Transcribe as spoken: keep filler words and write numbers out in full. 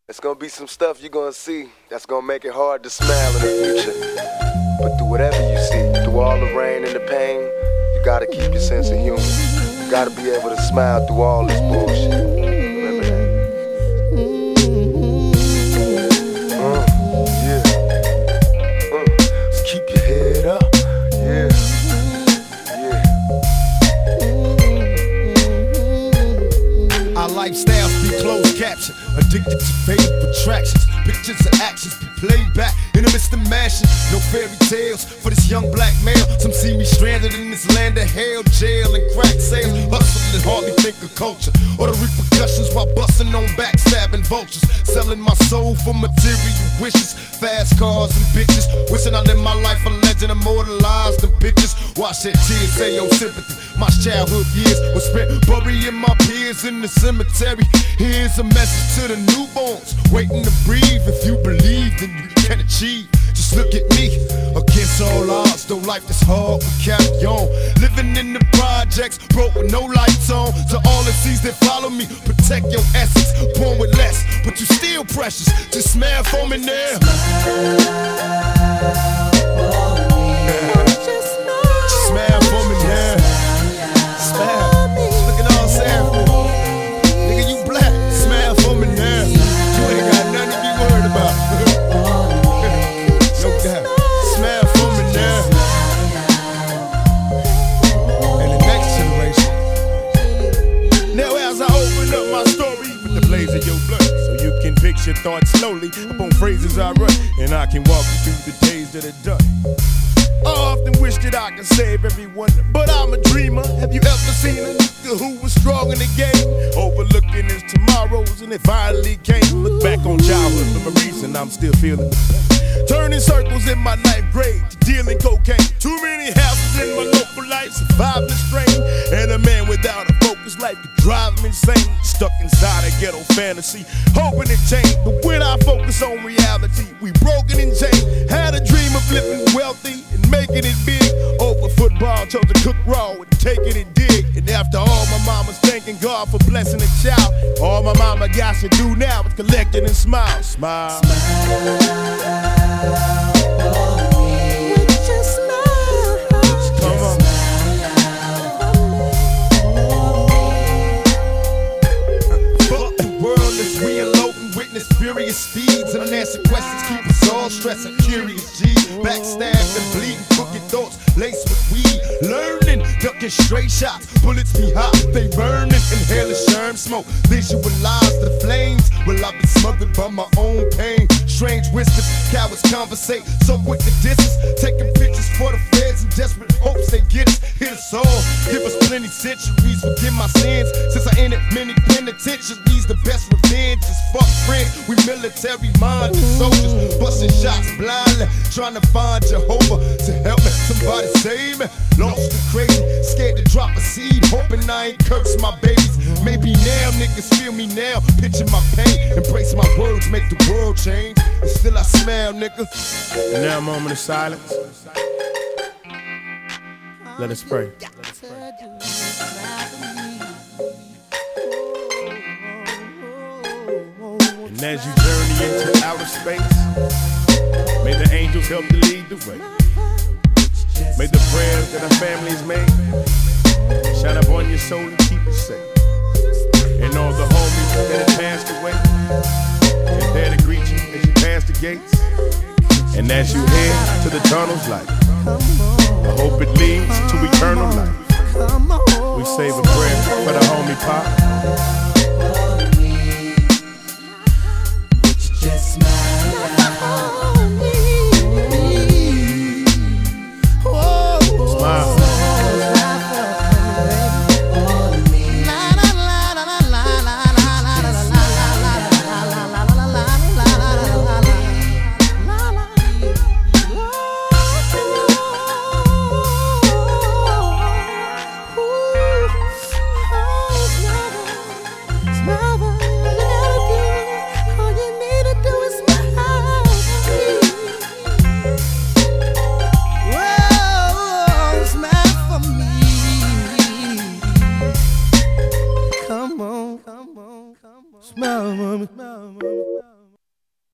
It's gonna be some stuff you're gonna see that's gonna make it hard to smile in the future. But through whatever you see, through all the rain and the pain, you gotta keep your sense of humor. You gotta be able to smile through all this bullshit. Remember that. Uh, yeah. Uh, just keep your head up. Yeah. Yeah. Our lifestyles be closed captioned, addicted to fake attractions. Pictures and actions be played back in the midst of mashing. No fairy tales for this young black male. Some see me stranded in this land of hell, jail and crack sales. Hustling, hardly think of culture or the repercussions while busting on backstabbing vultures. Selling my soul for material wishes, fast cars and bitches. Wishing I lived my life a legend, immortalized in pictures. Watch that tears say your sympathy. My childhood years were spent burying my peers in the cemetery. Here's a message to the newborns waiting to breathe. If you believe, then you can achieve. Just look at me, against all odds. Though life is hard, we carry on. Living in the projects, broke with no lights on. To all the seas that follow me, protect your essence. Born with less, but you still precious. Just smile for me now. Just smile for me now. Smile. Look at all Sam. Nigga, you black. Smile for me now. You ain't got nothing to be worried about. No doubt. Smile for me now. And the next generation. Now as I open up my story with the blaze of your blood, so you can picture thoughts slowly upon phrases I run, and I can walk you through the days that are done. I often wish that I could save everyone, but I'm a dreamer. Have you ever seen a nigga who was strong in the game, overlooking his tomorrows, and it finally came? Look back on childhood memories and I'm still feeling the pain. Turning circles in my ninth grade to dealing cocaine. Too many houses in my local life, surviving the strain. And a man without a focus life could drive him insane. Stuck inside a ghetto fantasy, hoping it changed. But when I focus on reality, we broken and chained. Had a dream of living wealthy and making it big. Over football, chose to cook raw and taking it dig. And after all, my mama's thanking God for blessing a child. All my mama got to do now is collect it and smile. Smile. Smile. Furious speeds and unanswered questions keep us all stressing. Curious G, backstabbed and bleeding, crooked thoughts laced with weed. Learning, ducking straight shots, bullets be hot, they burning. Inhaling sherm smoke, visualize the flames. Well, I've been smothered by my own pain. Strange whispers, cowards conversate, so quick to distance. Taking pictures for the feds in desperate hopes they get us. Hit us all, give us plenty centuries, forgive my sins. Since I entered many penitentiaries, the best revenge is fuck friends. We military minded soldiers, busting shots blindly, trying to find Jehovah to help me. Somebody save me. Lost and crazy, scared to drop a seed, hoping I ain't curse my babies. Maybe now niggas feel me now, picture my pain, embrace my words, make the world change. And still I smile, nigga. And now a moment of silence. Let us pray. And as you journey into outer space, may the angels help to lead the way. May the prayers that our families made shine up on your soul and keep it safe. And all the homies that have passed away, they're there to greet you as you pass the gates. And as you head to the tunnel's light, I hope it leads to eternal life. We say a prayer for the homie Pop.